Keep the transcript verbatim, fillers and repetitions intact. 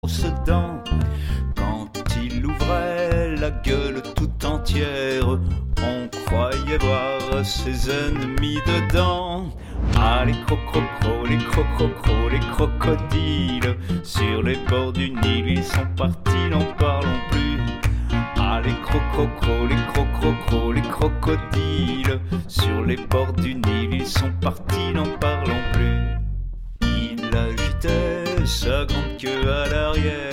grosses dents. Quand il ouvrait la gueule tout entière, on croyait voir ses ennemis dedans. Ah, les crococros, les crococros, les crocodiles, sur les bords du Nil, ils sont partis, n'en parlons plus. Ah, les crococros, les crococros, les crocodiles, sur les bords du Nil, ils sont partis, n'en parlons plus. Il agitait sa grande queue à l'arrière,